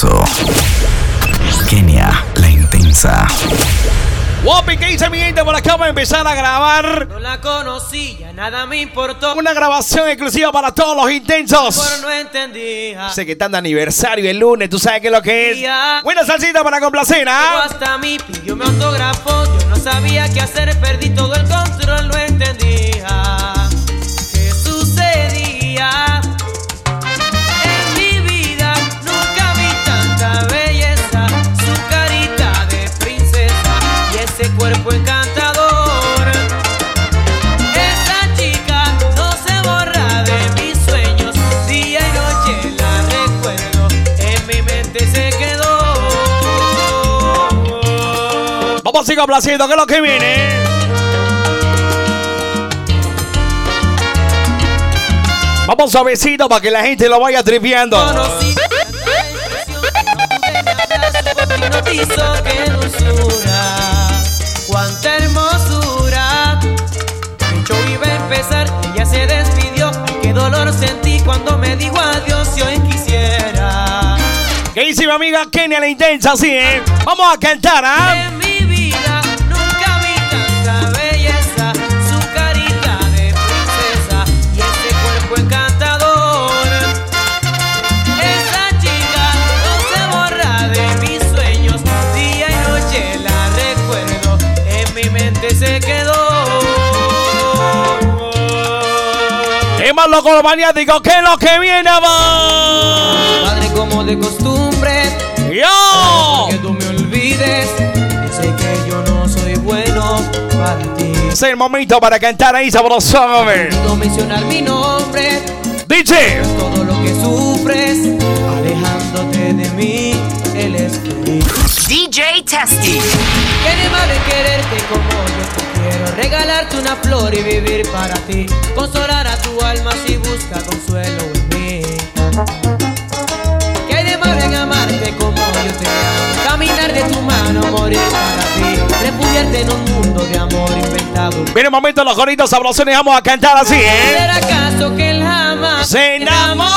intenso. Kenia, la intensa. Guapi, ¿qué dice mi gente? Por acá va a empezar a grabar. No la conocía, nada me importó. Una grabación exclusiva para todos los intensos. Pero no entendía. Sé que están de aniversario el lunes, tú sabes qué es lo que es. Buena salsita para complacer, ¿ah? Hasta mí pidió mi autógrafo. Yo no sabía qué hacer, perdí todo el control, no entendía qué sucedía. En mi vida nunca vi tanta belleza, su carita de princesa y ese cuerpo encantador. Esa chica no se borra de mis sueños, día y noche la recuerdo, en mi mente se quedó. Vamos a seguir complaciendo, que es lo que viene. Vamos suavecito para que la gente lo vaya tripeando. Conocí tanta expresión, no pude hablar, su voz hipnotizó, qué dulzura, cuánta hermosura. Mi show iba a empezar, ella se despidió, qué dolor sentí cuando me dijo adiós, si hoy quisiera. ¿Qué dice mi amiga Kenia la intensa? Así, ¿eh? Vamos a cantar, ¿ah? En mi vida nunca vi tanta belleza, su carita de princesa y ese cuerpo encantador. Esa chica no se borra de mis sueños, día y noche la recuerdo, en mi mente se quedó. Temas locos maniáticos, que es lo que viene, va. Padre, como de costumbre, ¡Yo! que tú me olvides, y sé que yo no soy bueno para ti. Es el momento para cantar ahí, sabroso, hombre. No mencionar mi nombre, DJ. todo lo que sufres, alejándote de mí, él es feliz. DJ Testy. Qué mal de quererte como yo te quiero, regalarte una flor y vivir para ti, consolar a tu alma si busca consuelo en mí. Qué de mal en amarte como yo te amo, caminar de tu mano, morir para ti, refugiarte en un mundo de amor inventado. Viene el momento de los coritos sabrosones, vamos a cantar así, ¿eh? ¿Será acaso que él jamás Se enamoró?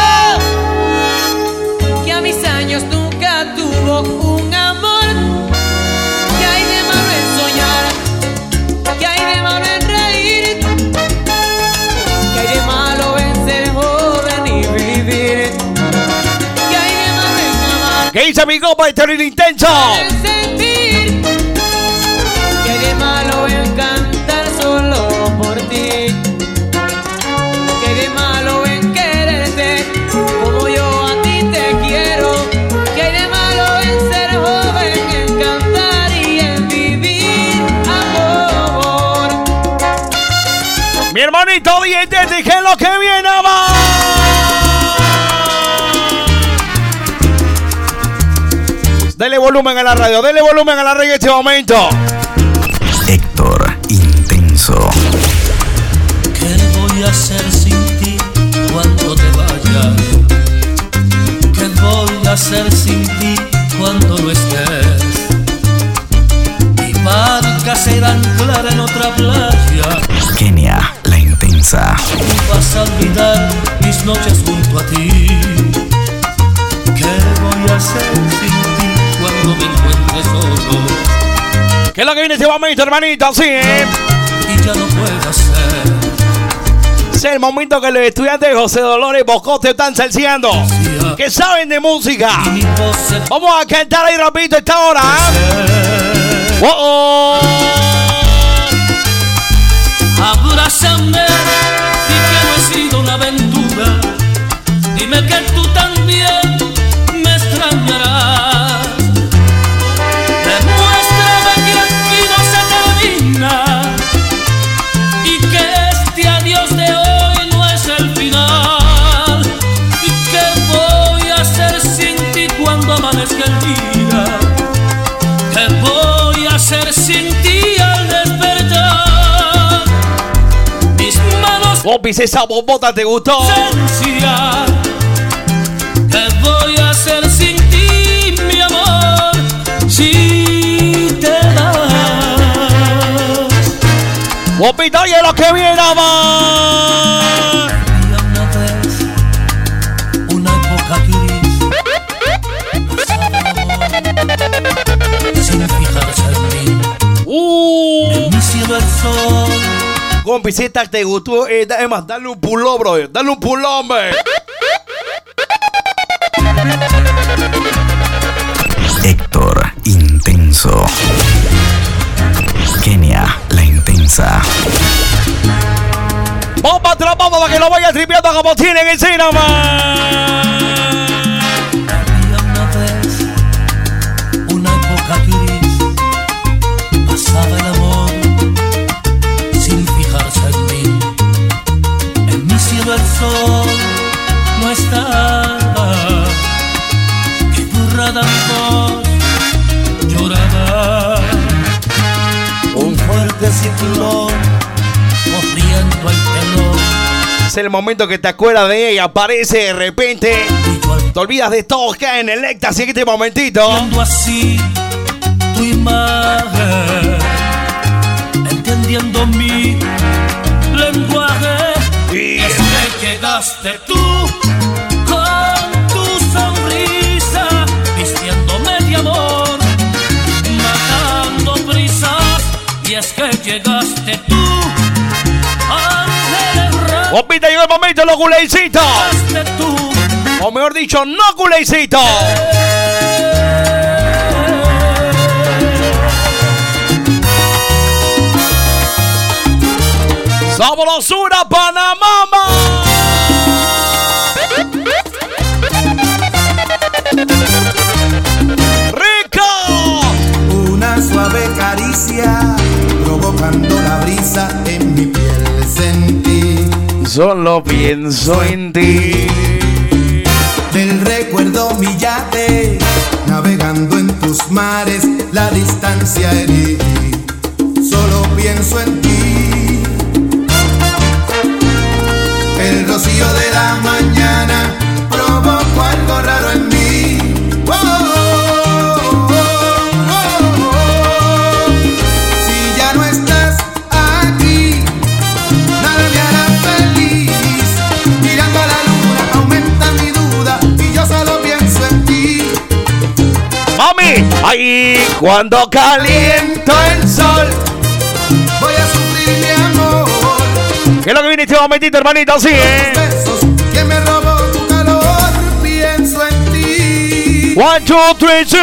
Que a mis años nunca tuvo un amor. Que hay de malo en soñar, que hay de malo en reír, que hay de malo en ser joven y vivir, que hay de malo en amar, ¿Qué dice mi copa este ritmo intenso? en sentir, que hay de malo en cantar solo por ti, que hay de malo en quererte como yo a ti te quiero, que hay de malo en ser joven, en cantar y en vivir amor. Mi hermanito DJ, te dije lo que viene, va. Dele volumen a la radio, dele volumen a la radio en este momento. Héctor, intenso. ¿Qué voy a hacer sin ti cuando te vayas? ¿Qué voy a hacer sin ti cuando no estés? Mi barca será anclar en otra playa. Kenia, la intensa. Tú vas a olvidar mis noches junto a ti. ¿Qué voy a hacer sin ti cuando me encuentre solo? ¿Qué es lo que viene en este momento, hermanito? Así, ¿eh? Y ya no puedo hacer. Es el momento que los estudiantes de José Dolores Bocote están salseando, que saben de música. Y mi voz se Vamos a cantar ahí rapidito esta hora. pierde. Oh, oh. Abrázame, di que no he sido una aventura. Dime que tú también me extrañarás. Demuéstrame que aquí no se termina y que este adiós de hoy no es el final. ¿Y qué voy a hacer sin ti cuando amanezca el día? ¿Qué voy a hacer sin ti al despertar? Mis manos Popis, esa bombota te gustó. ausencia. ¿Qué voy a hacer sin ti, mi amor? Si te vas. Popito, oye lo que viene, va. Había una vez una época gris sol. Compi, si esta te gustó, es más, dale un pulón, bro. Dale un pulón, hombre. Héctor Intenso. Kenia la Intensa. Vamos para atrás, vamos para que lo vaya tripeando como tienen en cinema. Había una vez una época gris, pasaba el amor sin fijarse en mí. En mi cielo el sol no estaba, que burrada amor lloraba. Un fuerte ciclón corriendo al telón. Es el momento que te acuerdas de ella, aparece de repente. Te olvidas de todo, cae en el éxtasis en este momentito. Viendo así tu imagen, entendiendo mi lenguaje. Y es que llegaste tú con tu sonrisa, vistiéndome de amor, matando brisas. Y es que llegaste tú, ángel errante. Compita, llegó el momento, los culecitos. Llegaste tú. O mejor dicho, no culecitos. Sabrosura Panamá. Rico. Una suave caricia provocando la brisa en mi piel sentí. Solo pienso en ti. Del recuerdo mi yate, navegando en tus mares, la distancia herí. Solo pienso en ti. El rocío de la mañana provocó algo raro en mí. Oh, oh, oh, oh, oh. Si ya no estás aquí, nada me hará feliz. Mirando a la luna aumenta mi duda y yo solo pienso en ti. Mami, ahí cuando caliento el sol. Voy a sufrir mi amor. ¿Qué es lo que viene este momentito, hermanito? Así, Besos que me robó tu calor, pienso en ti. 1, 2, 3, 4.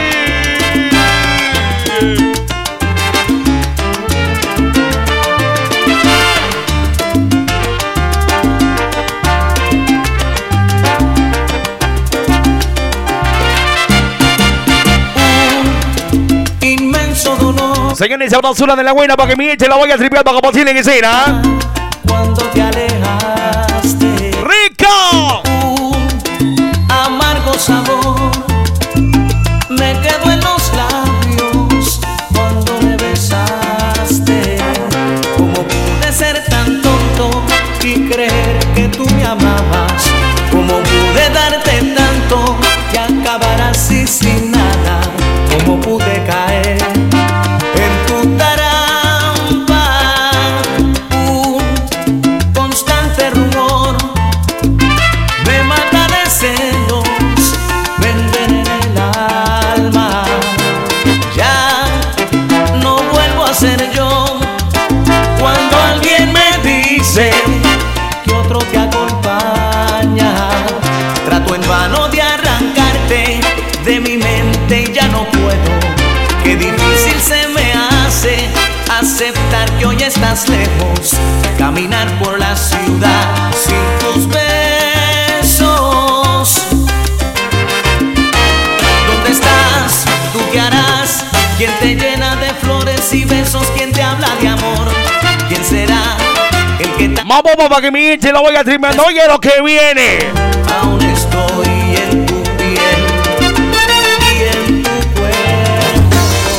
Inmenso dolor Señores, sabrosura de la buena para que mi gente la vaya tripeando como tiene que ser, ¿ah? cuando te alejaste. ¡Rico! Un amargo sabor me quedó en los labios cuando me besaste. ¿Cómo pude ser tan tonto y creer que tú me amabas? ¿Cómo pude darte tanto que acabara así sin nada? ¿Cómo pude caer en tu trampa? Un constante rumor me mata de celos, me envenena el alma. Ya no vuelvo a ser yo cuando alguien me dice que otro te acompaña. Trato en vano de arrancarte de mi mente y ya no puedo. Qué difícil se me hace aceptar que hoy estás lejos, caminar por la ciudad sin tus besos. ¿Dónde estás? ¿Tú qué harás? ¿Quién te llena de flores y besos? ¿Quién te habla de amor? ¿Quién será el que Vamos para que mi gente la vaya tripeando. Oye lo que viene. aún estoy en tu piel y en tu cuerpo?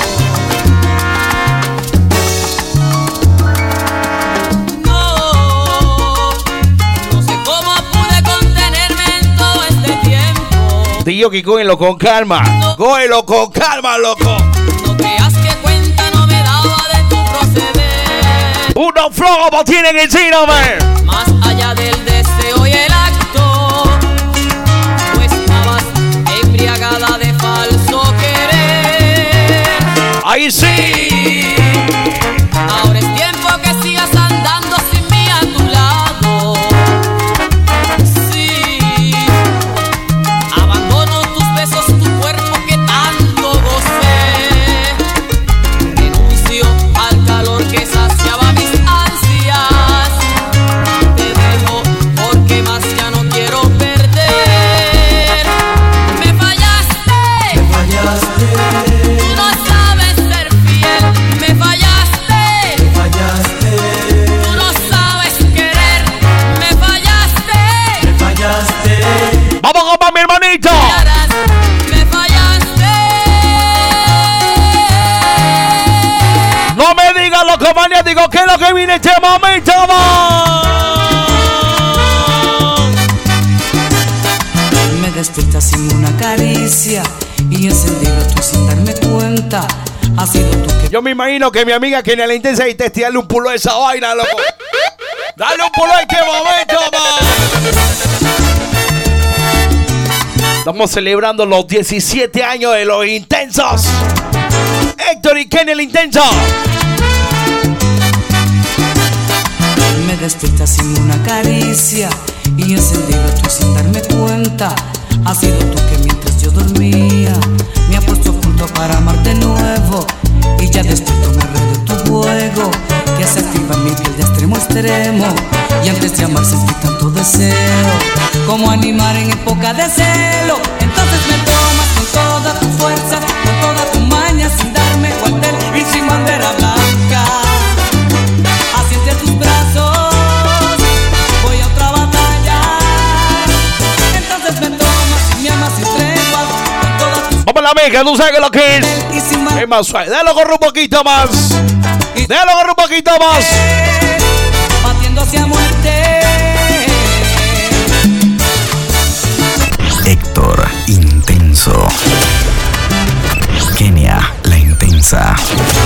No sé cómo pude contenerme en todo este tiempo. Tío, que cógelo con calma. Cógelo con calma, loco. No creas que cuenta no me daba de tu proceder. Uno flojo como tienen que ser, hombre. Más allá del deseo y el acto, tú estabas embriagada de falso querer. Ahí sí. Ahora es tiempo loco maniático, ¿qué es lo que viene este momento? ¡Vamos! Me despiertas sin una caricia y encendido tú sin darme cuenta. Ha sido tú que... Yo me imagino que mi amiga que en la intensa y testearle un pulo a esa vaina, loco. Dale un pulo a este momento, Estamos celebrando los 17 años de los intensos. Héctor y Kenny el intenso. Me despiertas sin una caricia y encendido tú sin darme cuenta. Ha sido tú que mientras yo dormía me has puesto junto para amar de nuevo. Y ya despierto me enredo en tu juego que se activa mi piel de extremo a extremo. Y antes de amar sentí tanto deseo como animar en época de celo. Entonces me tomas con toda tu fuerza, con toda tu maña, sin darme cuartel y sin bandera blanca. Así entre tus brazos voy a otra batalla. Entonces me tomas y me amas sin tregua, con toda tu... Vamos a la meca, tú sabes que lo que es. y sin Es más suave, déjalo correr un poquito más. Déjalo correr un poquito más. batiendo hacia muerte. Héctor Intenso. Kenia la Intensa.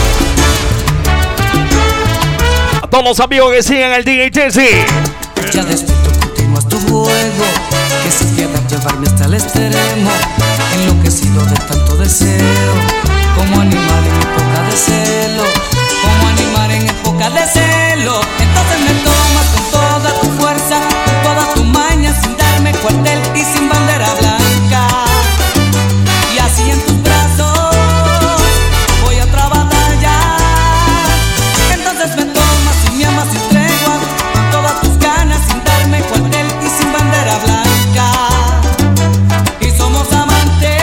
A todos los amigos que siguen el DJ Jesse. Ya despierto, continúas tu juego, que sin piedad llevarme hasta el extremo. Enloquecido de tanto deseo, como animal en época de celo, como animal en época de celo. Entonces me tomas con toda tu fuerza, con toda tu maña, sin darme cuartel y sin bandera blanca. Y así en tus brazos voy a otra batalla. Entonces me tomas y me amas sin tregua, con todas tus ganas, sin darme cuartel y sin bandera blanca. Y somos amantes.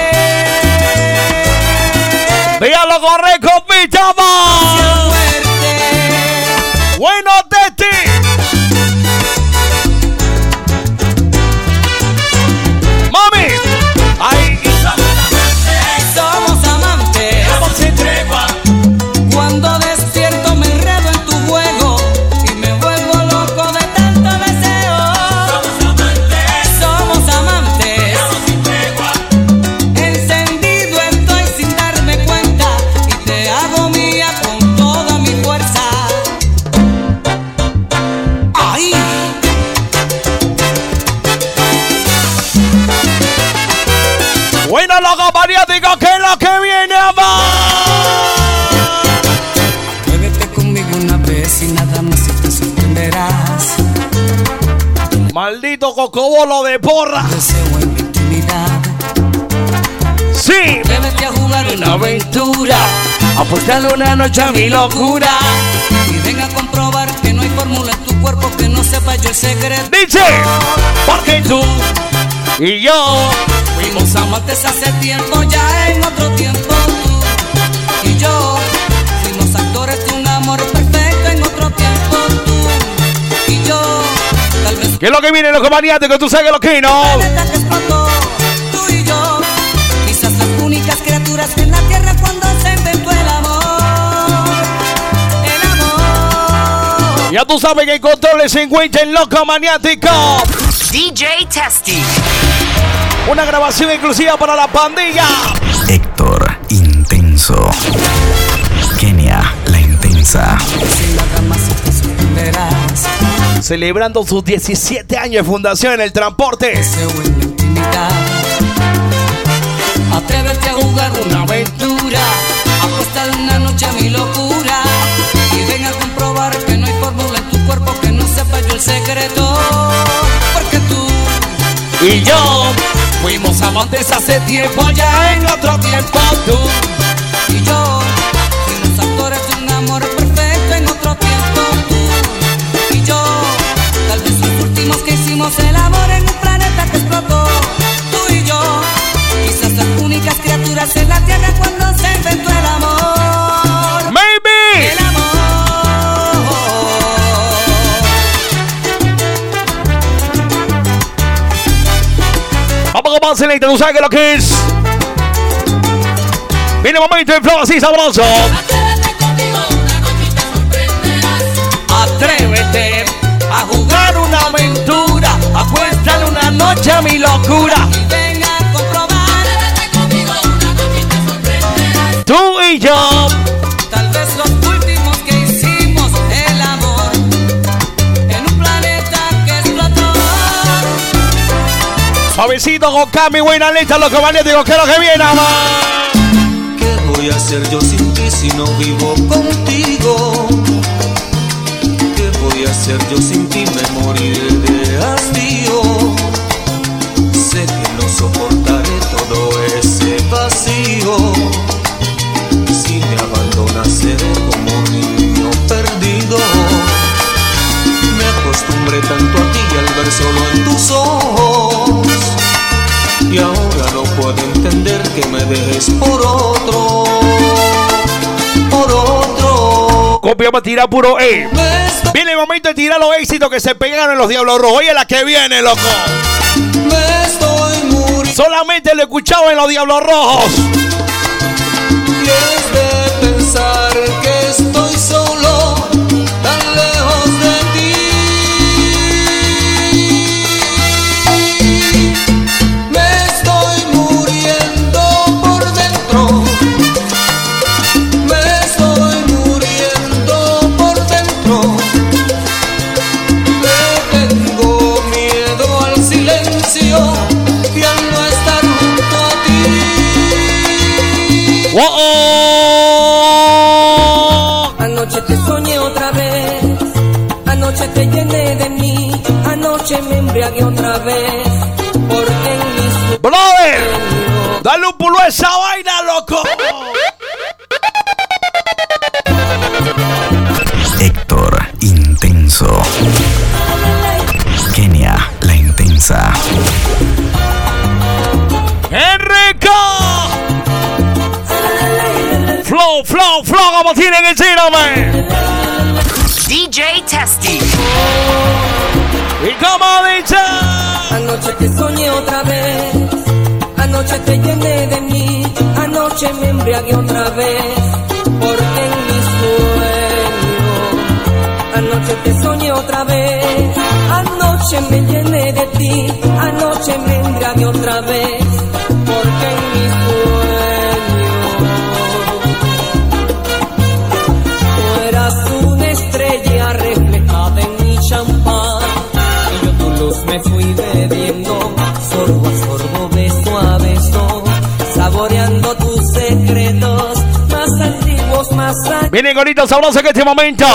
Déjalo correr con pita más. Bueno, Teti. Mami. Ay, Somos amantes. Cuando despierto me enredo en tu juego y me vuelvo loco de tanto deseo. Somos amantes. Encendido estoy sin darme cuenta y te hago mía con toda mi fuerza. ¡Ay! bueno, loco maniático, ¿qué es lo que viene, más? Muévete conmigo una vez y nada más y te sorprenderás. Maldito cocobolo de porra. Deseo en mi intimidad. Sí. Atrévete a jugar una aventura, apostarle una noche a mi locura. Y venga a comprobar que no hay fórmula en tu cuerpo que no sepa yo el secreto. Dice, porque tú y yo Fuimos amantes hace tiempo, ya en otro tiempo tú y yo. Fuimos actores de un amor perfecto en otro tiempo tú y yo. Tal vez ¿qué es lo que viene, loco maniático? Tú sabes lo que no. planeta que explotó, tú y yo. Quizás las únicas criaturas en la tierra cuando se inventó el amor. El amor. Ya tú sabes que el control se encuentra en loco maniático. DJ Testy. Una grabación exclusiva para la pandilla. Héctor Intenso. Kenia la Intensa. Sin nada más y te sorprenderás. Celebrando sus 17 años de fundación en el transporte. Deseo en mi intimidad. Atrévete a jugar una aventura, apostar una noche a mi locura. Y ven a comprobar que no hay fórmula en tu cuerpo que no sepa yo el secreto. Porque tú Y yo, fuimos amantes hace tiempo, ya en otro tiempo tú y yo. Fuimos actores de un amor perfecto en otro tiempo tú y yo. Tal vez los últimos que hicimos el amor en un planeta que explotó. Tú y yo, quizás las únicas criaturas en la tierra cuando se inventó el amor. maybe. El amor. Vamos con más selecta, tú sabes que lo que es. Viene el momento de flow así sabroso. Atrévete conmigo, una noche te sorprende. aventura. Acuéstale una noche a mi locura. Y venga a comprobar. Quédate conmigo una noche y te sorprenderás. Tú y yo. Tal vez los últimos que hicimos el amor en un planeta que explotó. Suavecito con Cami, buena lista, los magnéticos, que es lo que viene, amor. ¿Qué voy a hacer yo sin ti si no vivo contigo? ¿Qué voy a hacer yo sin ti? Me moriré de hastío. Sé que no soportaré todo ese vacío. Si me abandonas seré como un niño perdido. Me acostumbré tanto a ti y al ver solo en tus ojos. Y ahora no puedo entender que me dejes por otro. Por otro. Copia para tirar puro E. Me estoy, Viene el momento de tirar los éxitos que se pegaron en los Diablos Rojos. Oye, la que viene, loco. me estoy muriendo. Solamente lo he escuchado en los Diablos Rojos. Y es de pensar que estoy solo, tan lejos de ti. Me estoy muriendo por dentro. Me estoy muriendo por dentro. Le tengo miedo al silencio y al no estar junto a ti. Anoche te soñé otra vez, anoche te llené de mí, anoche me embriagué otra vez, porque en mis Brother, sueños dale un pulo a esa vaina, loco. Héctor Intenso. Kenia la Intensa. ¡Enrico! Flow, como tienen que decir, hombre. DJ Testy. Y como dice. anoche te soñé otra vez, anoche te llené de mí, anoche me embriagué otra vez, porque en mis sueños, anoche te soñé otra vez, anoche me llené de ti, anoche me embriagué otra vez, porque en mis sueños, tú eras una estrella reflejada en mi champán, y yo tu luz me fui bebiendo, sorbo a sorbo, beso a beso, saboreando tus secretos más antiguos, más antiguos. Viene gorito sabroso en este momento.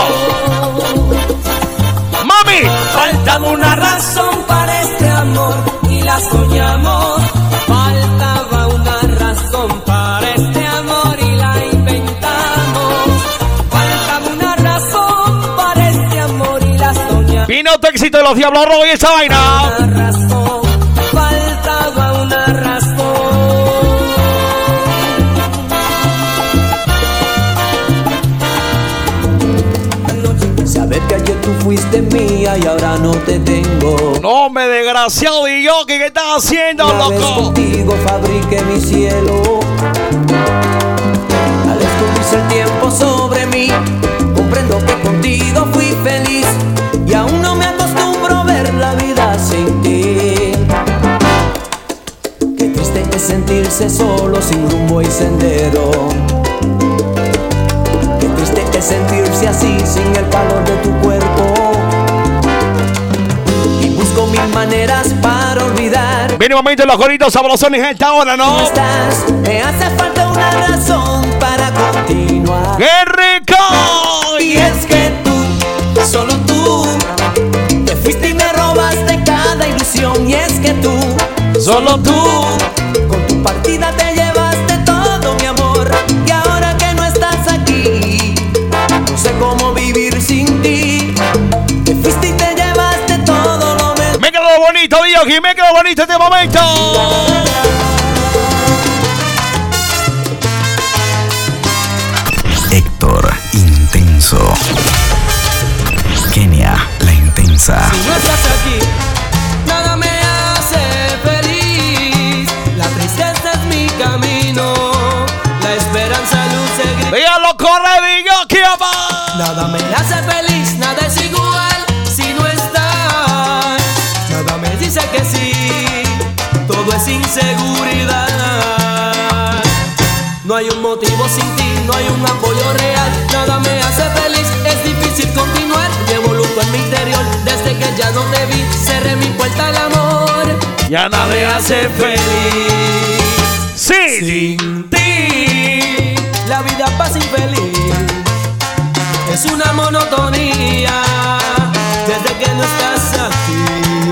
¡Mami! Faltaba una razón para este amor y la soñamos. Faltaba una razón para este amor y la inventamos. Faltaba una razón para este amor y la soñamos. Vino tu éxito de los Diablos Rojos y esa vaina. Una razón, faltaba una razón. Saber que ayer tú fuiste mía y ahora no te tengo. No, me desgraciado y yo, ¿qué estás haciendo, Una vez loco? contigo fabriqué mi cielo. Al escurrirse el tiempo sobre mí, comprendo que contigo fui feliz y aún no me acostumbro a ver la vida sin ti. Qué triste es sentirse solo, sin rumbo y sendero. Qué triste es sentirse así, sin el calor de tu cuerpo. Y busco mil maneras para olvidar. Viene un momento de los goritos sabrosones a esta hora, ¿Cómo ¿no? estás? Me hace falta una razón para continuar. ¡Qué rico! Y es que tú, solo tú, te fuiste y me robaste cada ilusión. Y es que tú, Solo tú. con tu partida te llevaste todo mi amor. Y ahora que no estás aquí, no sé cómo vivir sin ti. Te fuiste y te llevaste todo lo mejor. Me quedó bonito, Diogi, me quedó bonito este momento. Héctor Intenso. Kenia la Intensa. Si no estás aquí, nada me hace feliz. La tristeza es mi camino, la esperanza luce gris. Dígalo, corre, Diogi, amor. Nada me hace feliz, nada es igual si no estás. seguridad. No hay un motivo sin ti, no hay un apoyo real. Nada me hace feliz, es difícil continuar. Llevo luto en mi interior, desde que ya no te vi. Cerré mi puerta al amor. Ya nada me hace feliz. Sí. Sin ti, la vida pasa infeliz. Es una monotonía desde que no estás aquí.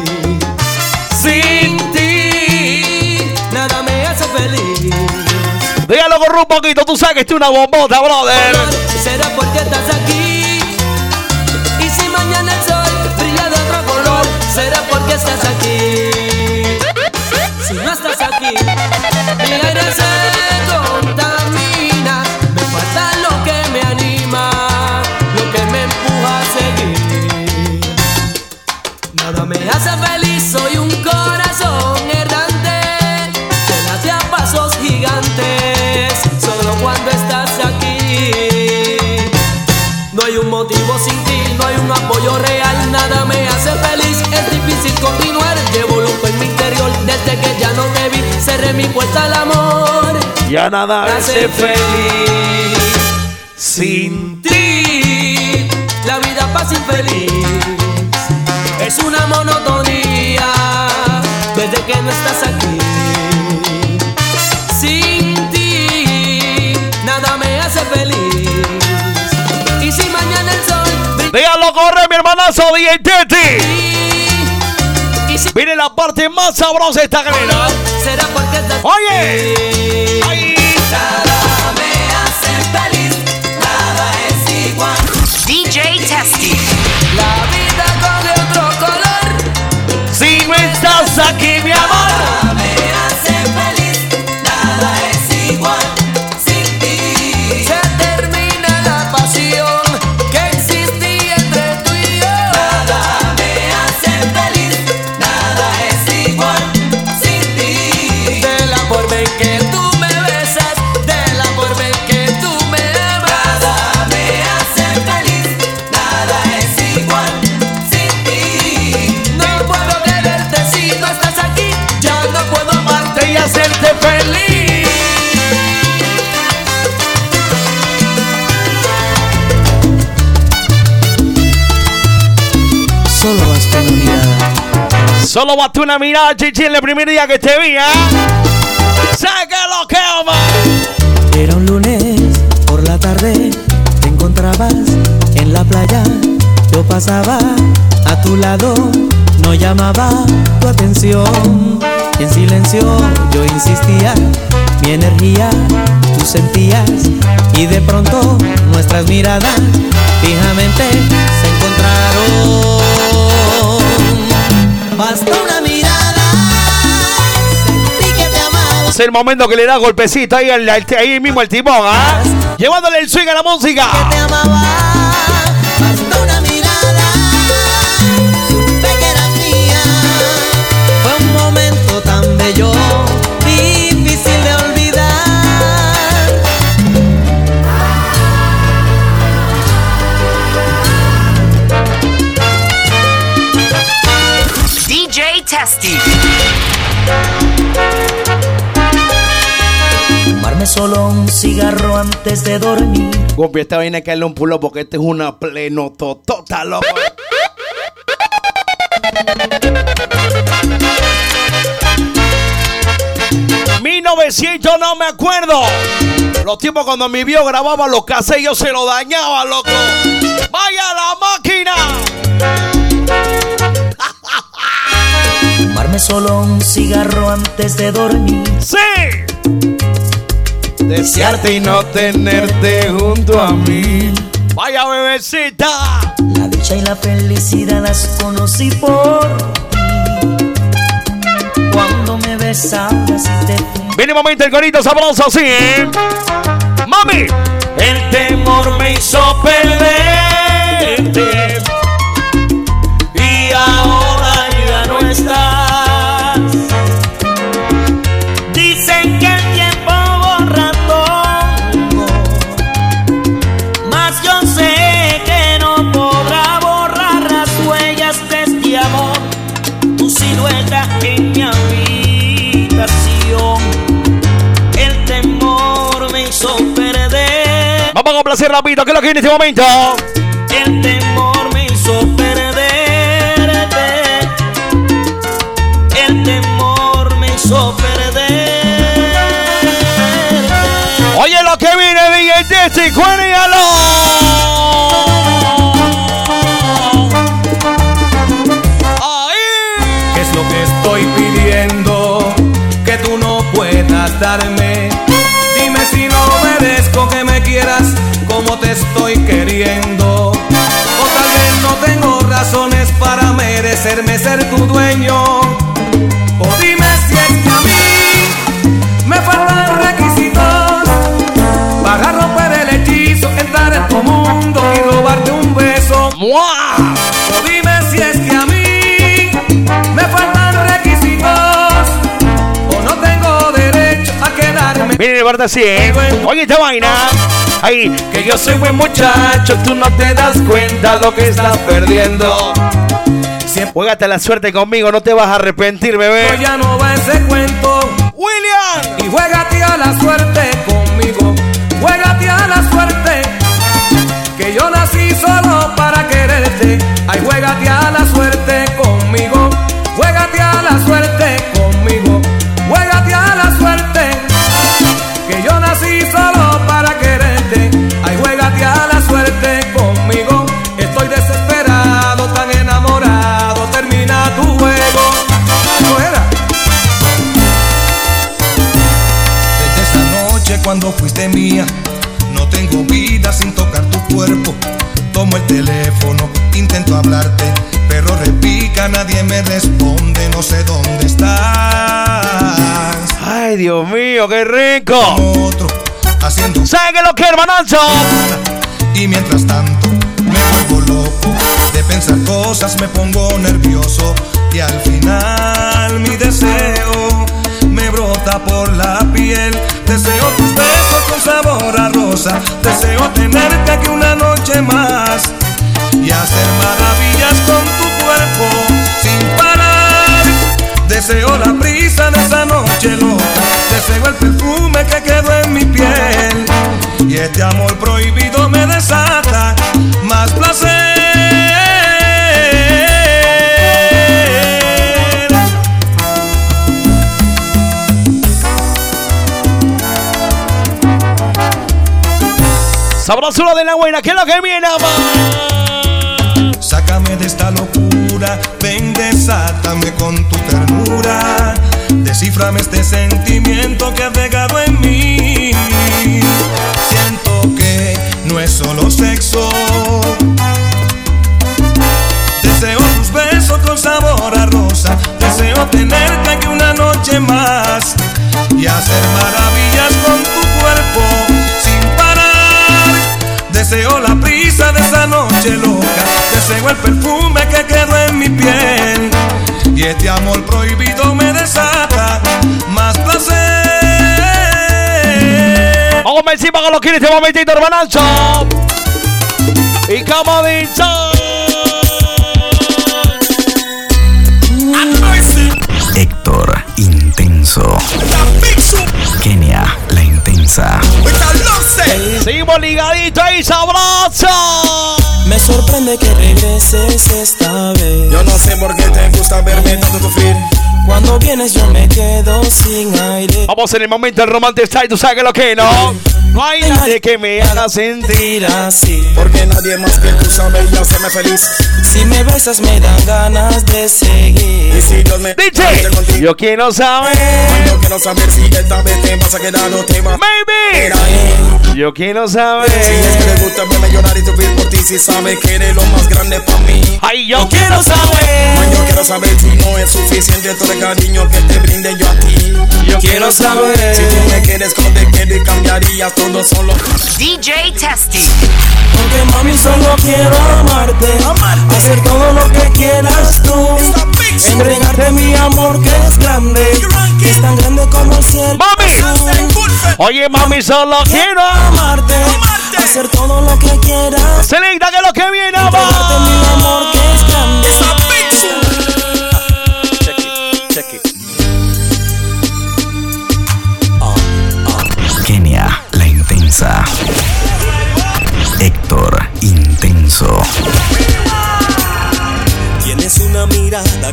Sin ti, nada me hace feliz. Dígalo con un poquito, tú sabes que estoy una bombota, brother. Será porque estás aquí. Y si mañana el sol brilla de otro color, será porque estás aquí. Si no estás aquí, mi aire se contamina. Me falta lo que me anima, lo que me empuja a seguir. Nada me hace feliz, soy un corazón errante que late a pasos gigantes, solo cuando estás aquí. No hay un motivo sin ti, no hay un apoyo real. Nada me hace feliz, es difícil continuar. Llevo luto en mi interior, desde que ya no te vi. Cerré mi puerta al amor. Ya nada me hace feliz. Sin ti, la vida pasa infeliz. Es una monotonía desde que no estás aquí. Sin ti, nada me hace feliz. Y si mañana el sol Dígalo, corre, mi hermanazo DJ Teti. y si Viene la parte más sabrosa de esta galera. será porque estás Oye. Ahí. Nada me hace feliz, nada es igual. DJ Testy. La vida coge otro color. Si no estás aquí, mi amor. Nada me hace feliz, nada es igual sin ti. Se termina la pasión que existía entre tú y yo. Nada me hace feliz, nada es igual sin ti. De la forma en que tú me besas, de la forma en que tú me amas. Nada me hace feliz, nada es igual sin ti. No puedo quererte si no estás aquí. Ya no puedo amarte y hacerte feliz. Solo basta una mirada. Solo bastó una mirada, Chichi, en el primer día que te vi, ¿eh? ¡Saca lo que ama! Era un lunes por la tarde, te encontrabas en la playa. Yo pasaba a tu lado, no llamaba tu atención. En silencio yo insistía, mi energía tú sentías. Y de pronto nuestras miradas fijamente se encontraron. Basta una mirada, sentí que te amaba. Es el momento que le da golpecito ahí, ahí mismo el timón, ¿ah? Llevándole el swing a la música. Que te amaba, basta una mirada, supe que eras mía. Fue un momento tan bello, difícil de olvidar. DJ Testy. Fumarme solo un cigarro antes de dormir. Compi, esta vaina hay que darle un pulo porque este es una pleno totota, loco. ...1900 no me acuerdo. Los tiempos cuando mi viejo grababa los cassettes, yo se lo dañaba, loco. ¡Vaya la máquina! Fumarme solo un cigarro antes de dormir. ¡Sí! Desearte y no tenerte junto a mí. ¡Vaya, bebecita! La dicha y la felicidad las conocí por ti. Cuando me besabas y te fui. Viene un momento el corito sabroso, sí, ¿eh? ¡Mami! El temor me hizo perderte y ahora ya no estás. Dicen que el tiempo borra todo, mas yo sé que no podrá borrar las huellas de este amor. Tu silueta en mi habitación. complacer rapidito. ¿Qué es lo que hay en este momento? El temor me hizo perderte. El temor me hizo perderte. Oye, lo que viene DJ Testy, cuéntalo. ¿Qué es lo que estoy pidiendo que tú no puedas darme? Dime si no merezco que me quieras como te estoy queriendo. O tal vez no tengo razones para merecerme ser tu dueño. O dime si es que a mí me faltan requisitos para romper el hechizo, entrar en tu mundo y robarte un beso. ¡Mua! O dime si es que a mí me faltan requisitos o no tengo derecho a quedarme. Miren, de verdad sí, ¿eh? Oye, esta vaina. Ahí, Que yo soy buen muchacho, tú no te das cuenta lo que estás perdiendo. Siempre juégate la suerte conmigo, no te vas a arrepentir, bebé. ya no va ese cuento. William. Y juégate a la suerte conmigo. Juégate a la suerte. Que yo nací solo para quererte. Ay, juégate a la suerte conmigo. Juégate a la suerte conmigo. Juégate a la suerte. Que yo nací solo para quererte. Ay, juégate a la suerte conmigo. Estoy desesperado, tan enamorado. Termina tu juego. Fuera. Desde esa noche cuando fuiste mía, no tengo vida sin tocar tu cuerpo. Tomo el teléfono, intento hablarte, pero repica, nadie me responde, no sé dónde estás. Ay, Dios mío, qué rico. Como otro, haciendo ¿Saben qué es lo que, hermanazo? y mientras tanto me vuelvo loco de pensar cosas, me pongo nervioso y al final mi deseo me brota por la piel. Deseo tus besos con sabor a rosa, deseo tenerte aquí una noche más y hacer maravillas con tu cuerpo sin parar. Deseo la brisa de esa noche loca, deseo el perfume que quedó en mi piel y este amor prohibido me desata más placer. Sabrosura de la buena, ¿qué es lo que viene, amor? Sácame de esta locura, ven, desátame con tu ternura. Descíframe este sentimiento que has dejado en mí. Siento que no es solo sexo. Deseo tus besos con sabor a rosa. Deseo tenerte aquí una noche más y hacer maravillas con tu cuerpo sin parar. Deseo la brisa de esa noche loca. Deseo el perfume que quedó en mi piel y este amor prohibido me desata más placer. Vamos encima con lo que en este momentito, hermanazo. Y como dicho. Héctor Intenso. Kenia la Intensa. Seguimos ligaditos ahí, sabroso. Me sorprende que regreses esta vez. Yo no sé por qué te gusta verme tanto sufrir. Cuando vienes yo me quedo sin aire. Vamos en el momento del Romantic Style, tú sabes que lo que no. No hay nadie que me haga sentir así. Porque nadie más que tú sabe y hacerme feliz. Si me besas me dan ganas de seguir. Y si Dios me DJ, yo quiero saber. Yo quiero saber si esta vez te vas a quedar o te vas a Baby, yo quiero saber. Si es que te gusta verme llorar y sufrir por ti, si sabes que eres lo más grande para mí. Ay, yo quiero saber. Yo quiero saber si no es suficiente todo el cariño que te brinde yo a ti. Yo quiero saber. Si tú me quieres con te quiero y cambiarías todo solo. DJ Testy. Porque mami solo quiero amarte, hacer todo lo que quieras tú, entregarte mi amor que es grande, que es tan grande como el cielo. Mami, oye mami, solo quiero amarte, hacer todo lo que quieras, Selecta, que es lo que viene, entregarte mi amor que es grande. Kenia la Intensa.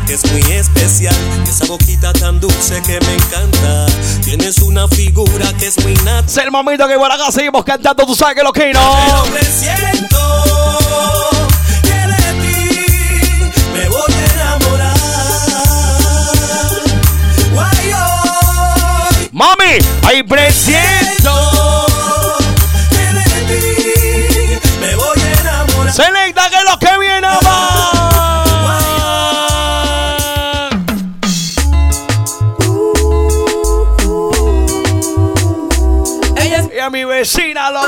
que es muy especial, esa boquita tan dulce que me encanta. Tienes una figura que es muy natural. Es el momento que por acá seguimos cantando, tú sabes que lo que no. Pero presiento que de ti me voy a enamorar. Guay, oh. Mami, ahí presiento que de ti me voy a enamorar. Selecta que lo que viene va. Y a mi vecina lo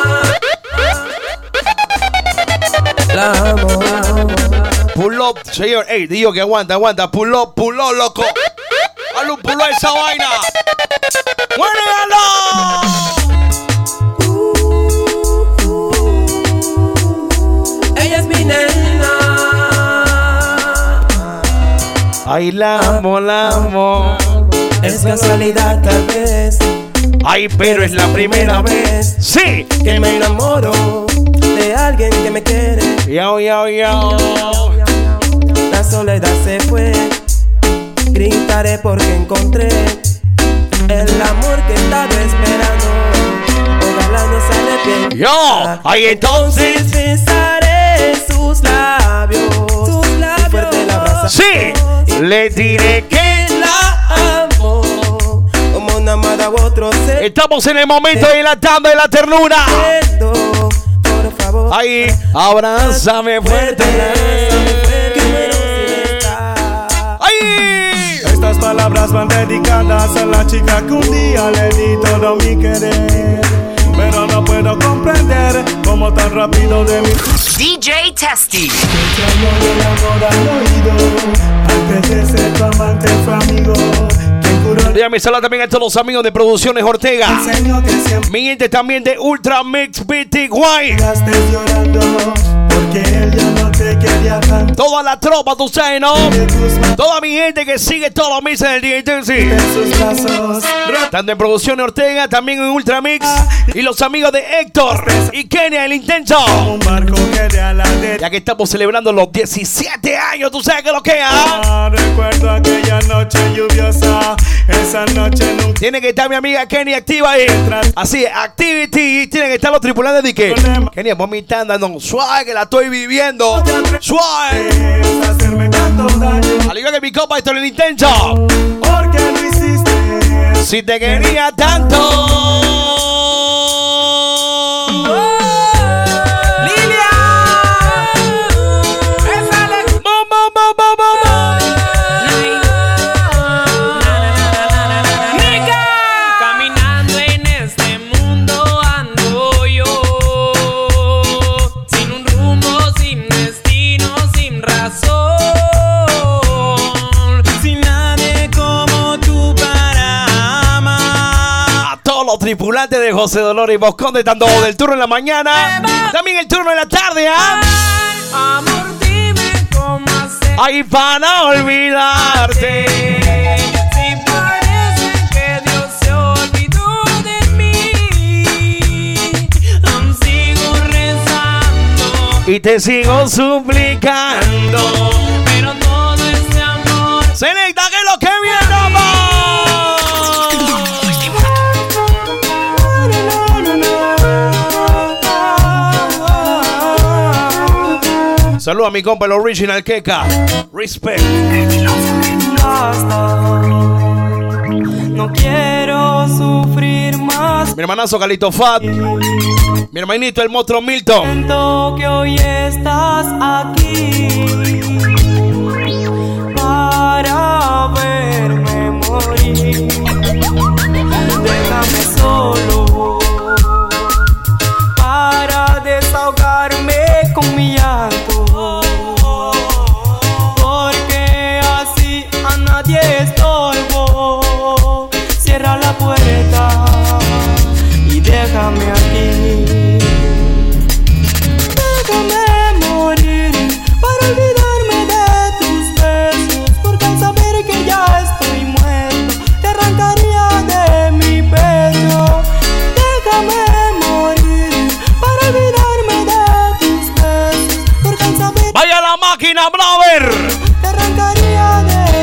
La amo. pull up, señor. Ey, digo que aguanta. Pull up, loco. Dale un pull up a esa vaina. ¡Muéralo! Ella es mi nena. Ay, la amo. Es casualidad tal vez. Ay, pero es la primera vez. Sí. Que me enamoro de alguien que me quiere. Yo. La soledad se fue. Gritaré porque encontré el amor que estaba esperando. Ojalá no se arrepienta. Yo. Ay, entonces. Besaré sus labios. Y fuerte la abrazaré. Sí. Le diré que la amo. Como una amada u otro ser. estamos en el momento de la tanda de la ternura. Por favor. Ahí, abrázame fuerte. Ahí. Estas palabras van dedicadas a la chica que un día le di todo mi querer, pero no puedo comprender cómo tan rápido de mi DJ Testy. el amor al oído. Antes de ser tu amante fue amigo. Ya me saluda también a todos los amigos de Producciones Ortega. Mi gente también de Ultra Mix BTY. Toda la tropa, tú sabes, ¿no? Toda mi gente que sigue todos los meses del DJ Testy. Tanto en Producciones Ortega, también en Ultra Mix. Y los amigos de Héctor y Kenia, el intenso. Ya que estamos celebrando los 17 años, tú sabes que lo que recuerdo aquella noche lluviosa. Esa noche nunca. Tiene que estar mi amiga Kenia activa ahí. Así, activity. Tienen que estar los tripulantes de que Kenia, pon mi tanda, no, suave que la estoy viviendo. Suave. Al igual que mi copa, esto es el intenso. ¿Por qué lo hiciste? Si te quería tanto. Tripulante de José Dolores y Bosconde, tanto del turno en la mañana, también el turno en la tarde, Amor, dime cómo hacer. Ay, para olvidarte. Si parece que Dios se olvidó de mí, aún sigo rezando y te sigo suplicando. Pero todo ese amor. Selecta que lo que viene, amor. Saludos a mi compa el Original Keka. Respect. Basta. No quiero sufrir más. Mi hermanazo Galito Fat. Mi hermanito el monstruo Milton. Siento que hoy estás aquí para verme morir. Déjame solo para desahogarme con mi llanto. Porque así a nadie estorbo. Cierra la puerta y déjame aquí. Déjame morir para olvidarme de tus besos. Porque al saber que ya estoy muerto, te arrancaría de mi pecho. Déjame morir para olvidarme de tus besos. Porque al saber vaya la máquina, brother. te arrancaría de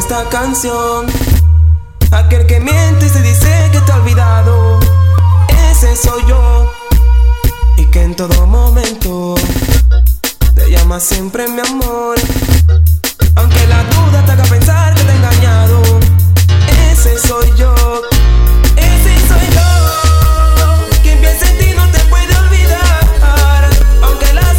esta canción. Aquel que miente y se dice que te ha olvidado, ese soy yo. Y que en todo momento te llama siempre mi amor. Aunque la duda te haga pensar que te he engañado, ese soy yo. Ese soy yo. Quien piensa en ti no te puede olvidar. Aunque la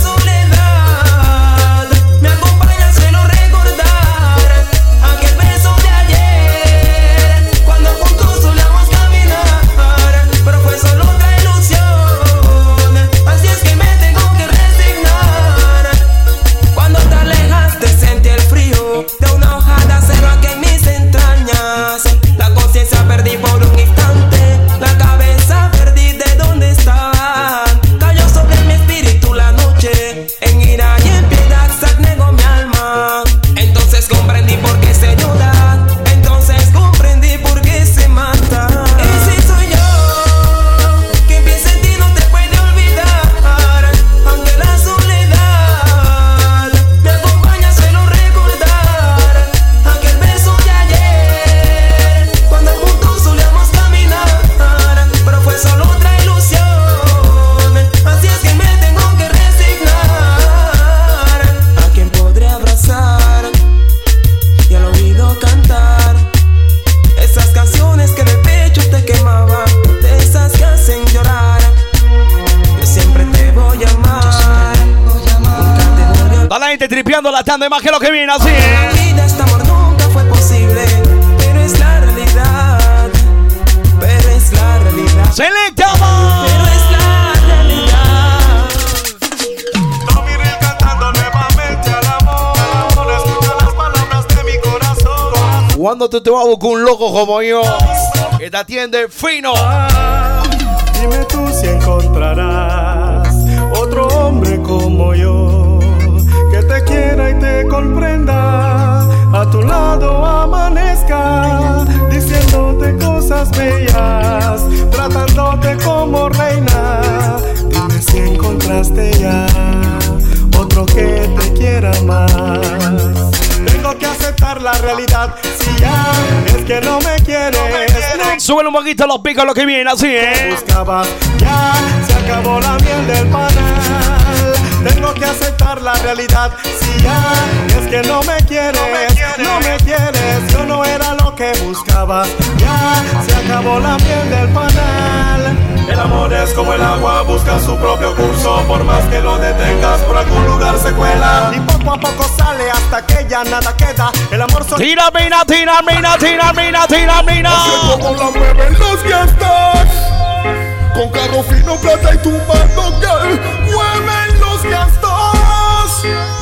soledad me acompaña, suelo recordar aquel beso de ayer, cuando juntos solíamos caminar, pero fue solo otra ilusión. Así es que me tengo que resignar. Cuando te alejaste sentí el frío de una hoja de acero aquí en mis entrañas. La conciencia perdí por un instante, la cabeza perdí de dónde estaba. Cayó sobre mi espíritu la noche, en ira y en piedad se negó mi alma. Entonces comprendí por qué se llora, entonces comprendí por qué se mata. Ese soy yo, que piensa en ti no te puede olvidar. Aunque la soledad me acompaña, suelo recordar aquel beso de ayer, cuando juntos solíamos caminar, pero fue solo otra ilusión. Así es que me tengo que resignar. A quien podré abrazar y al oído cantar esas canciones que en el pecho te quemaban, de esas que hacen llorar. Yo siempre te voy a amar, nunca te voy a olvidar. La gente tripeando la tanda, más que lo que viene así, En la vida este amor nunca fue posible, pero es la realidad, pero es la realidad, ¡Selectamos! pero es la realidad. Tommy Real cantando nuevamente al amor. Escucha las palabras de mi corazón. Cuando tú te vas a buscar un loco como yo, que te atiende fino. Dime tú si encontrarás otro hombre como yo, que te quiera y te comprenda. A tu lado amanezca, diciéndote cosas bellas, tratándote como reina. Dime si encontraste ya otro que te quiera más. Tengo que aceptar la realidad, si ya es que no me quieres. Súbele un poquito los picos, lo que viene así, Buscabas, ya se acabó la miel del panal. Tengo que aceptar la realidad, si ya es que no me quieres, no me quieres. Yo no era lo que buscabas, ya se acabó la miel del panal. El amor es como el agua, busca su propio curso. Por más que lo detengas, por algún lugar se cuela. Y poco a poco sale hasta que ya nada queda. El amor son... Tira, mina, tira, mina, tira, mina, tira, mina. Así es como la mueven los gangsters, con carro fino, plata y tumbando, girl. Mueven los gangsters,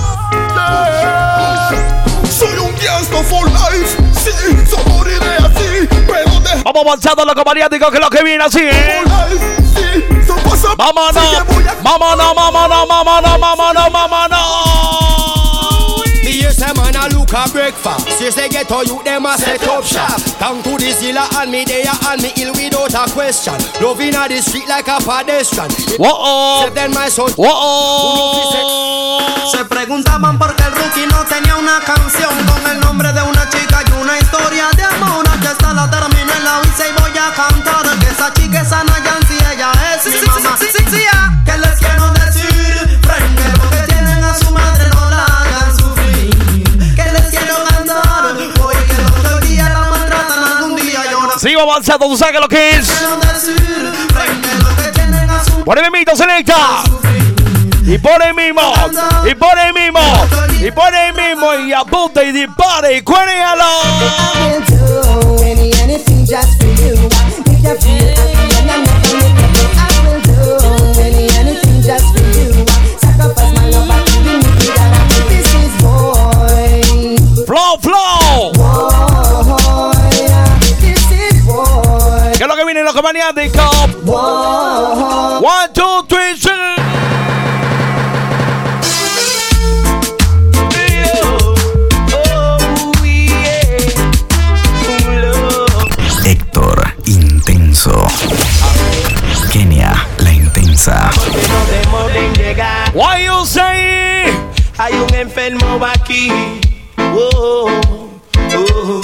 yeah. Soy un gangster for life, sí, so moriré así, pero de... Vamos avanzando los maniáticos, que lo que viene así, Sí, so pasa... Vámonos, vámonos, vámonos, vámonos, vámonos, vámonos. Me say man a look a breakfast. You say get all you them a set up shop. Down to the zilla and me there and me ill without a question. Loving a the street like a pedestrian. Whoa, then my son. Se preguntaban por qué el Rookie no tenía una canción con el nombre de una chica y una historia de amor. Aquí está, la terminé, la hice y voy a cantar. Que esa chica es Ana Yancy, ella es mi mamá. ¿Qué les quiero decir? Frente a lo que tienen a su madre, no la hagan sufrir. Que les quiero cantar, hoy que los otros días la maltratan, algún día lloran. Sigo avanzando, tú sabes lo que es. Por el mito selecta. Y por el mismo, y por el mismo, y por el mismo, y apunta y dispara y cuéntalo. Flow, flow. ¿Qué es lo que viene los maniáticos? 1, 2, 3, 4. Héctor Intenso. Kenia la Intensa. Why you say? Hay un enfermo aquí. Oh, oh.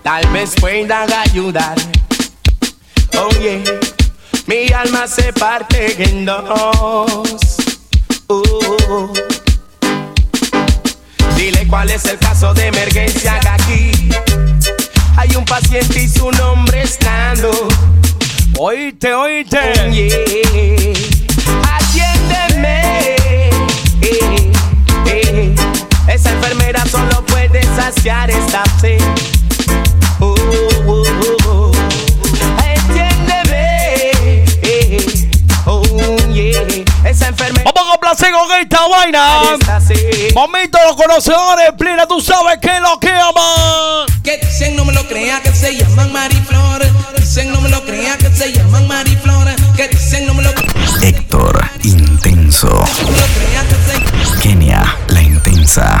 tal vez puedan ayudar. Oye, mi alma se parte en dos. Dile cuál es el caso de emergencia que aquí hay un paciente y su nombre es Nando. Oíste. Oye, atiéndeme. Esa enfermera solo puede saciar esta sed. Entiéndeme. Esa enfermera. Vamos a complacer con esta vaina. Momento los conocedores, plena, tú sabes que lo que aman. Que dicen no me lo crea que se llaman Mariflor. Dicen no me lo crea que se llaman Mariflor. Que dicen no me lo Héctor Intenso. Kenia la Intensa.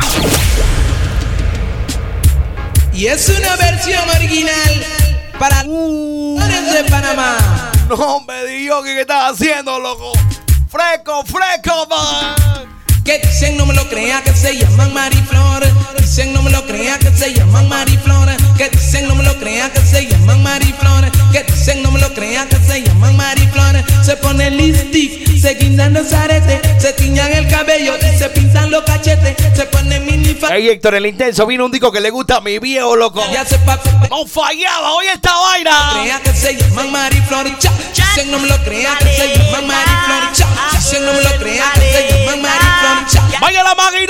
Y es una versión original para de Panamá. No me digas que estás haciendo, loco. Fresco, man. Que dicen no me lo crea que se llaman Mariflor. Dicen no me lo crea que se llaman Mariflor. Que dicen no me lo crea que se llaman Mariflor. Que dicen no me lo crea que se llaman Mariflor. Se pone lipstick, se guindan los aretes, se tiñan el cabello y se pintan los cachetes. Se pone minifalda. Hey Héctor el Intenso, vino un disco que le gusta a mi viejo, loco. No fallaba, oye esta vaina. Crea que se llaman Mariflor. Dicen no me lo crea que se llaman Mariflor. Dicen no me lo crea que se llaman Mariflor. Vaya la máquina.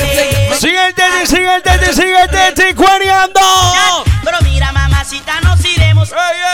Sigue cuereando. Pero mira, mamacita, nos iremos.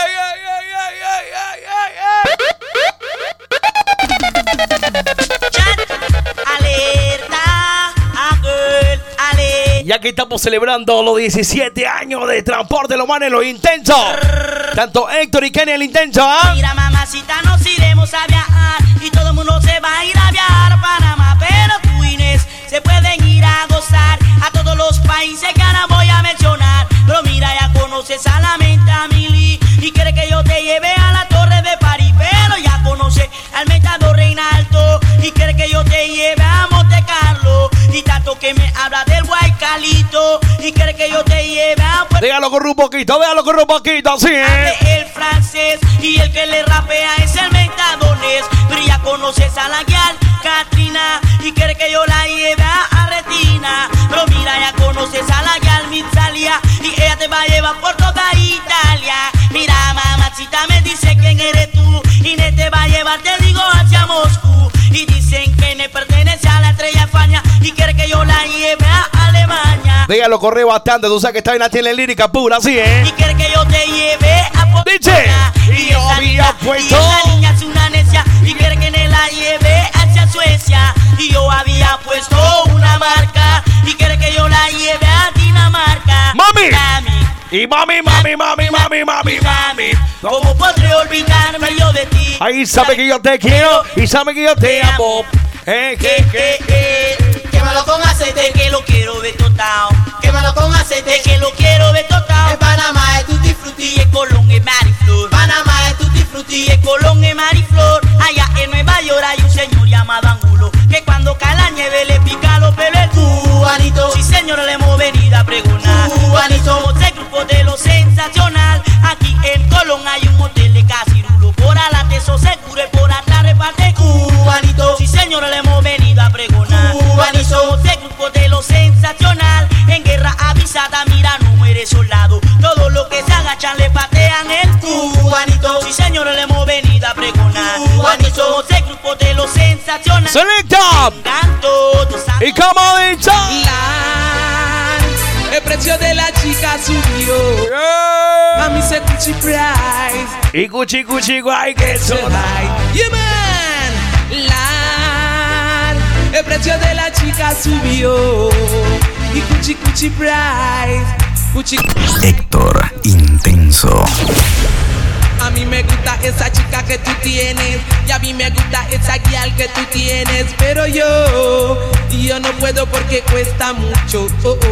Alerta, girl, alerta. Ya que estamos celebrando los 17 años de Transporte Lo Manes, Lo Intenso. Tanto Héctor y Kenia el Intenso, ¿ah? Mira, mamacita, nos iremos a viajar y todo el mundo se va a ir a viajar a Panamá. Pero tú, Inés, se pueden ir a gozar a todos los países que ahora voy a mencionar. Pero mira, ya conoces a la Menta Mili y quiere que yo te lleve a la Torre de París. Pero ya conoces al Mentador Reinaldo y quiere que yo te lleve a Monte Carlo. Y tanto que me habla del Guaycalito y quiere que yo te lleve a Puerto. Déjalo correr un poquito, así, El francés y el que le rapea es el Mentadones. Pero ya conoces a la guial Katrina y quiere que yo la lleve a Retina. Pero mira, ya conoces a la guial Mitzalia y ella te va a llevar por toda Italia. Mira, mamacita, me dice quién eres tú. Inés te va a llevar, te digo, hacia Moscú. Y dicen que Inés pertenece a la estrella España y quiere que yo la lleve a Alemania. Déjalo correr bastante, tú sabes que está en la tiene lírica pura, así, Y quiere que yo te lleve a Portugal. Y yo había puesto. Y esa niña es una necia y quiere que me la lleve hacia Suecia. Y yo había puesto una marca y quiere que yo la lleve a Dinamarca. ¡Mami! Y mami. ¿Cómo podré olvidarme yo de ti? Ahí sabe que yo te quiero y sabe que yo te amo. Quémalo con aceite que lo quiero ver totao. Quémalo con aceite que lo quiero ver totao. En Panamá es tutti frutti y en Colón es Mariflor. Panamá es tutti frutti y en Colón es Mariflor. Allá en Nueva York hay un señor llamado Angulo que cuando cae la nieve le pica los pelos. Juanito, sí señor, le hemos venido a pregonar. Juanito, somos el grupo de lo sensacional. Aquí en Colón hay un hotel de Casirulo. Por adelante eso seguro y por atrás reparte Juanito, sí señor, le hemos venido a pregonar. Juanito, somos el grupo de lo sensacional. En guerra avisada, mira, no muere soldado. Todo lo que se agachan le patean el Juanito, sí señor, le hemos venido a pregonar. Juanito, somos el grupo de lo sensacional. Selecta. Y como dicho, el precio de la chica subió. Mami se Gucci price. Y Gucci guay que sonar. Yeah man. El precio de la chica subió. Y Gucci price. Gucci. Héctor Intenso. A mí me gusta esa chica que tú tienes y a mí me gusta esa guial que tú tienes. Pero yo no puedo porque cuesta mucho.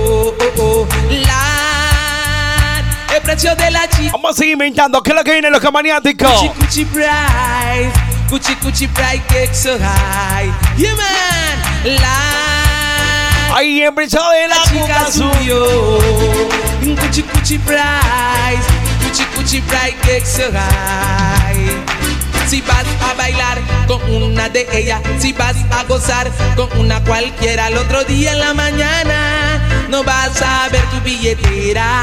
El precio de la chica. Vamos a seguir inventando. ¿Qué es lo que viene los camaniáticos? Gucci price. Gucci price que so high. Yeah man. Ahí en precio de la chica subió. Cuchi Cuchi Price, Cuchi Cuchi Price que so high. Si vas a bailar con una de ellas, si vas a gozar con una cualquiera, al otro día en la mañana no vas a ver tu billetera.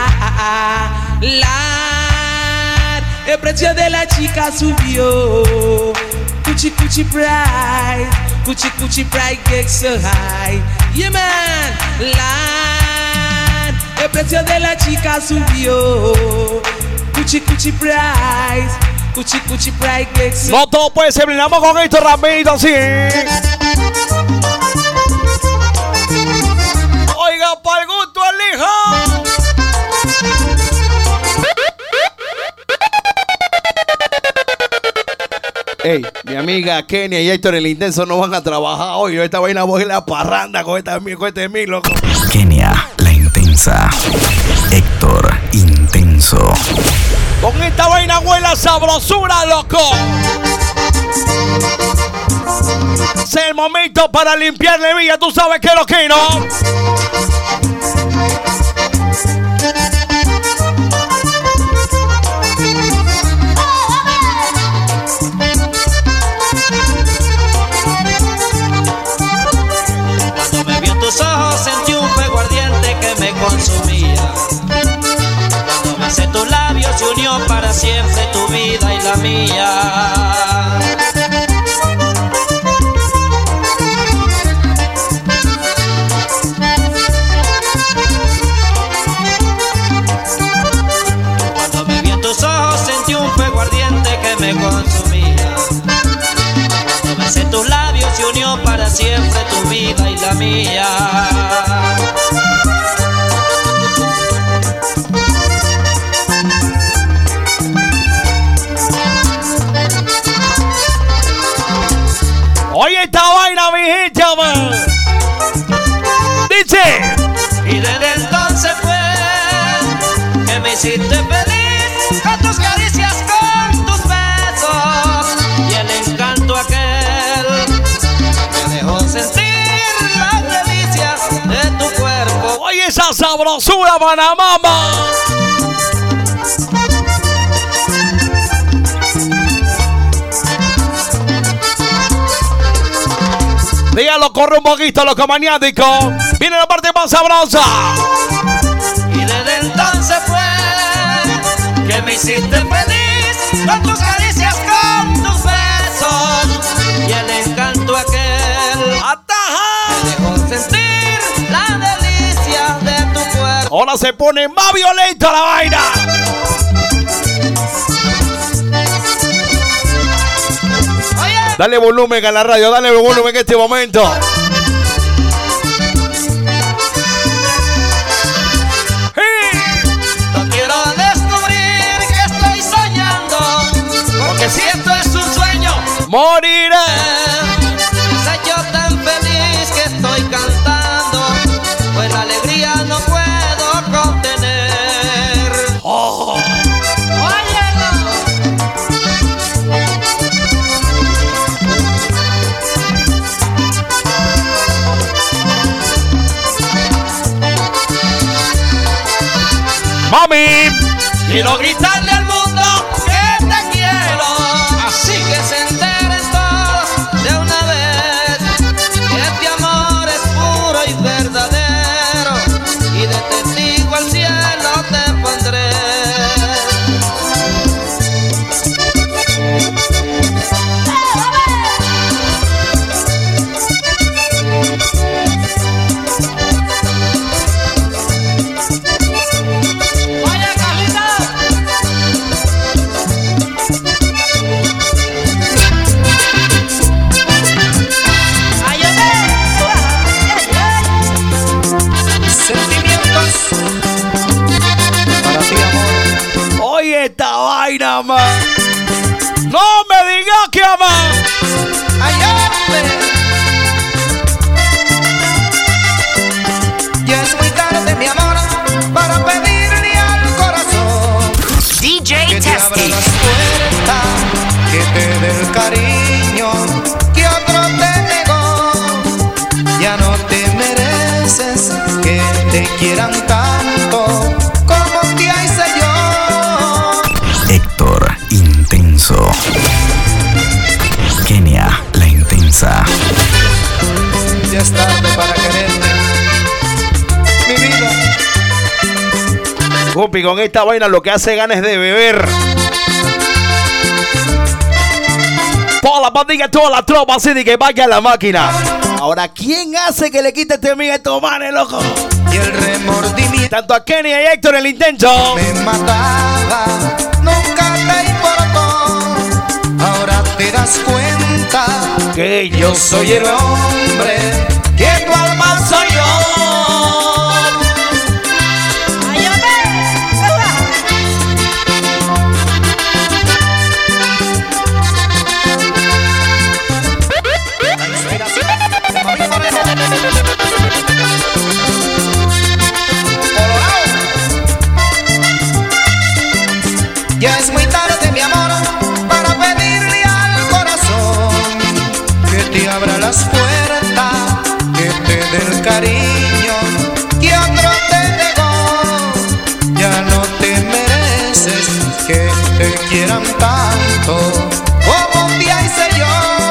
El precio de la chica subió. Cuchi Cuchi Price, Cuchi Cuchi Price get so high. Yeah man, el precio de la chica subió. Cuchi Cuchi Price, Cuchi Cuchi Price get so. No todo puede ser, brindamos con esto rapidito así. Oiga, para el gusto el hijo. Ey, mi amiga Kenia y Héctor el Intenso no van a trabajar hoy. Esta vaina voy a la parranda con este mí, loco. Kenia, la Intensa. Héctor Intenso. Con esta vaina huele a sabrosura, loco. Es el momento para limpiarle villa. Tú sabes que lo que no. Tus ojos sentí un fuego ardiente que me consumía. Cuando besé tus labios se unió para siempre tu vida y la mía. Cuando me vi en tus ojos sentí un fuego ardiente que me consumía. Cuando besé tus labios se unió para siempre tu vida y la mía. Oye esta vaina, mi gente, man. Dice. Y desde entonces fue que me hiciste feliz con tus caricias, con tus besos y el encanto aquel me dejó sentir las delicias de tu cuerpo. Oye esa sabrosura, Panamá. Dígalo, corre un poquito, loco maniático. Viene la parte más sabrosa. Y desde entonces fue que me hiciste feliz con tus caricias, con tus besos y el encanto aquel me dejó sentir la delicia de tu cuerpo. Ahora se pone más violenta la vaina. Dale volumen a la radio, dale volumen en este momento. No quiero descubrir que estoy soñando, porque si esto es un sueño, moriré. Soy yo tan feliz que estoy cantando, pues la alegría no puedo contener. Oh. Mami, quiero gritarle al mundo que te quiero, así que se enteren todos de una vez que este amor es puro y verdadero, y de testigo al cielo te pondré. Oye esta vaina, man. No me digas que ama. Ya es muy tarde, mi amor, para pedirle al corazón DJ que te abra Testy. las puertas, que te dé el cariño que otro te negó. Ya no te mereces que te quieran tanto como papi, con esta vaina lo que hace ganas de beber. Toda la pandilla, toda la tropa, así de que vaya a la máquina. Ahora, ¿quién hace que le quite este miga a estos manes, loco? Y el remordimiento tanto a Kenny y a Héctor el intenso me mataba, nunca te importó. Ahora te das cuenta que yo soy el hombre, que tu alma soy yo. Ya es muy tarde, mi amor, para pedirle al corazón que te abra las puertas, que te dé el cariño que otro te negó. Ya no te mereces que te quieran tanto como un día hice yo.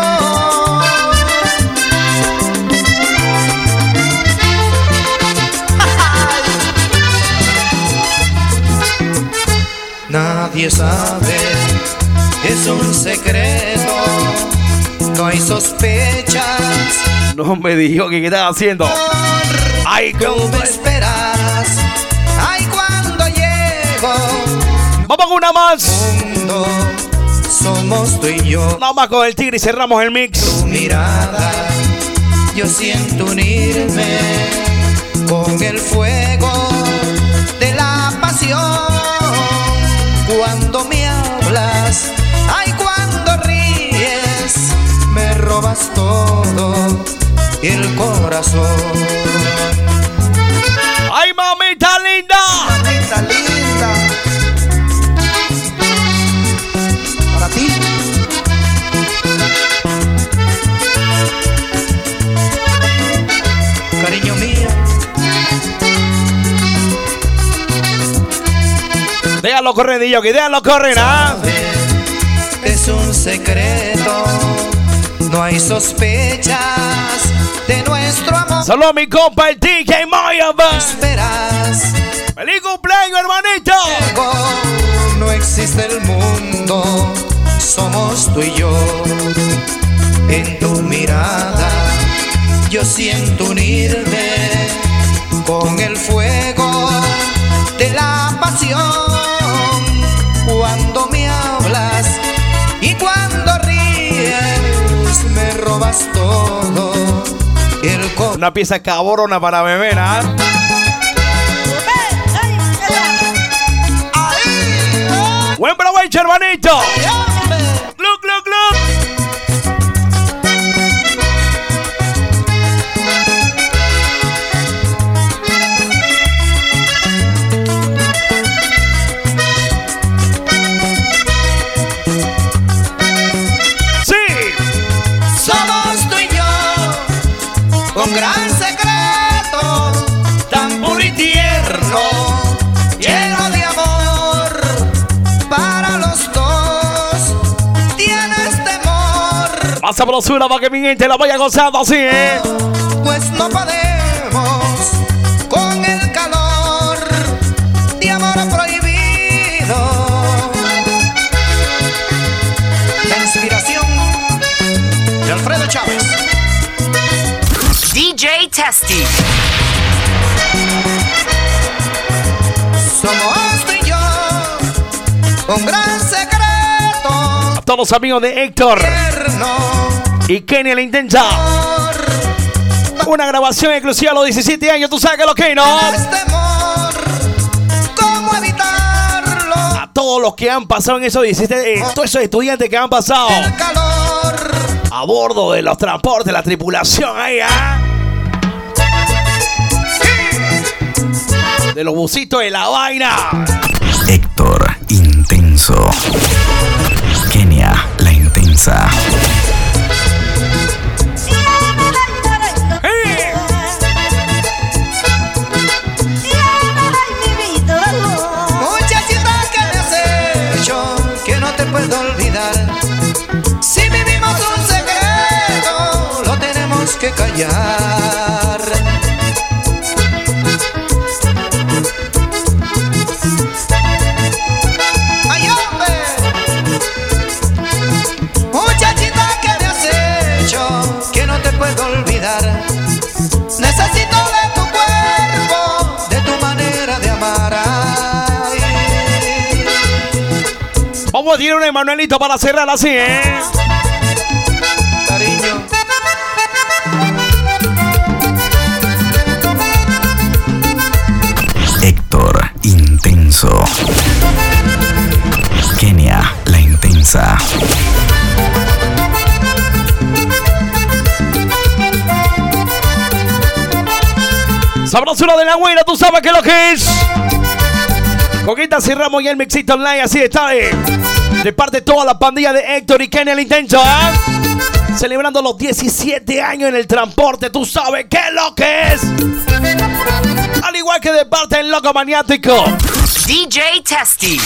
Nadie sabe, es un secreto, no hay sospechas. No me dijo que qué estaba haciendo. Ay, ¿cómo me esperas? Ay, cuando llego. Vamos con una más. Mundo, somos tú y yo. Nada más con el tigre y cerramos el mix. Tu mirada, yo siento unirme con el fuego de la pasión. Cuando me hablas, ay, cuando ríes, me robas todo el corazón. Ay, mamita linda. Mamita linda. Para ti. Cariño mío. Déjalo correr, Dillo, que déjalo correr, ¿ah? Es un secreto, no hay sospechas de nuestro amor. Solo mi compa el DJ Maya. Esperas. ¡Feliz cumpleaños, hermanito! No existe el mundo, somos tú y yo. En tu mirada yo siento unirme con el fuego de la pasión. Cuando me hablas y cuando ríes, me robas todo el corazón. Una pieza cabrona para beber, ¿ah? Buen provecho, hermanito. Gluc, gluc, gluc. Un gran secreto, tan puro y tierno, lleno de amor. Para los dos tienes temor. Pasa por los para que mi gente la vaya gozando así, ¿eh? Pues no podemos con el calor de amor prohibido. La inspiración de Alfredo Chávez. DJ Testy. Somos tú y yo, un gran secreto. A todos los amigos de Héctor y Kenny la Intensa. Una grabación exclusiva a los 17 años, tú sabes que lo que no. ¿Cómo evitarlo? A todos los que han pasado en esos 17, todos esos estudiantes que han pasado a bordo de los transportes, la tripulación ahí, ¿ah? De los busitos de la vaina. Héctor Intenso. Kenia la Intensa. Muchachita que me has hecho, que no te puedo olvidar. Si vivimos un secreto, lo tenemos que callar. Vamos a tirar un Emanuelito para cerrar así, Cariño. Héctor Intenso. Kenia la Intensa. Sabrosura de la güera, tú sabes que lo que es. Coquita, cerramos ya el mixito online, así está de parte de toda la pandilla de Héctor y Kenia el Intenso, celebrando los 17 años en el transporte, tú sabes qué es lo que es. Al igual que de parte del Loco Maniático DJ Testy.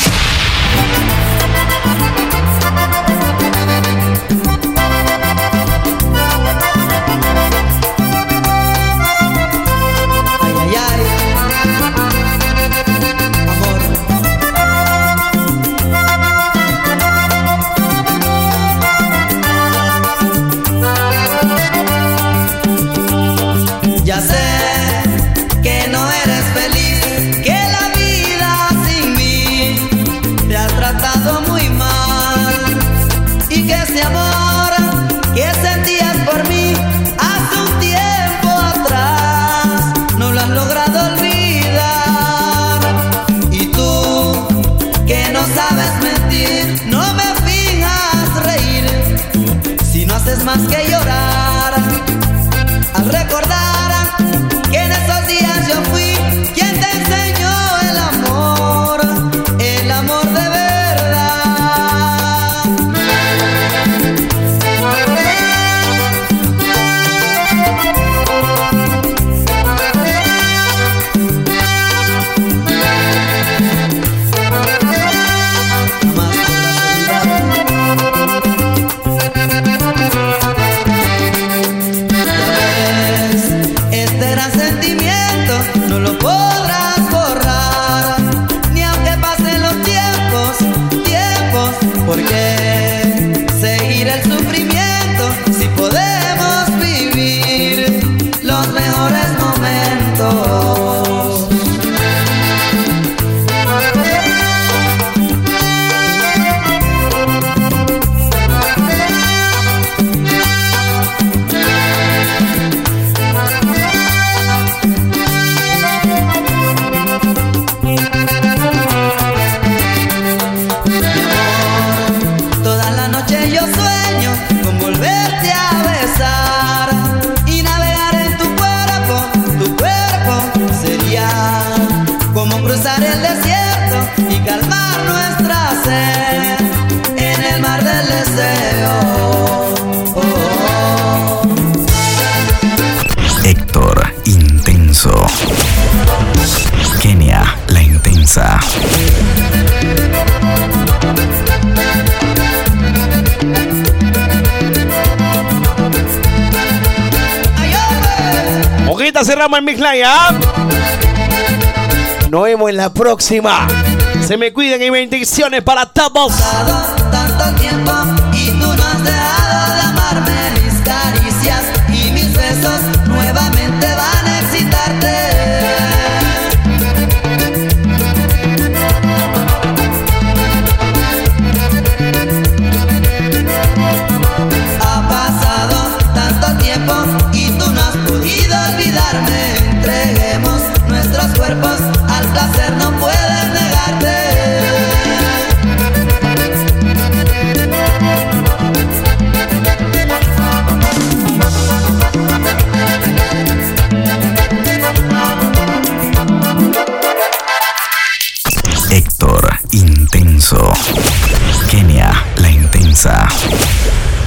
Ya sé que no eres feliz, que la vida sin mí te ha tratado muy mal y que ese amor que sentías por mí hace un tiempo atrás no lo has logrado olvidar. Y tú que no sabes mentir, no me finjas reír si no haces más que llorar al recordar que en esos días yo fui quien te enseñó el amor de verdad. Este gran sentimiento no lo podrás borrar, ni aunque pasen los tiempos, porque seguir el sufrimiento si podemos vivir los mejores momentos. Toda la noche yo sueño con volverte a besar y navegar en tu cuerpo sería como cruzar el desierto y calmar nuestra sed en el mar del deseo. Héctor Intenso. Kenia la Intensa. Ojita, cerramos el Mixline, Nos vemos en la próxima. Se me cuiden y bendiciones para todos. Tanto tiempo y tú no has dejado de amarme. Mis caricias y mis besos nuevamente van a excitarte. Ha pasado tanto tiempo y tú no has podido olvidarme. Entreguemos nuestros cuerpos al placer, no puedes negarte. Héctor Intenso. Kenia la Intensa.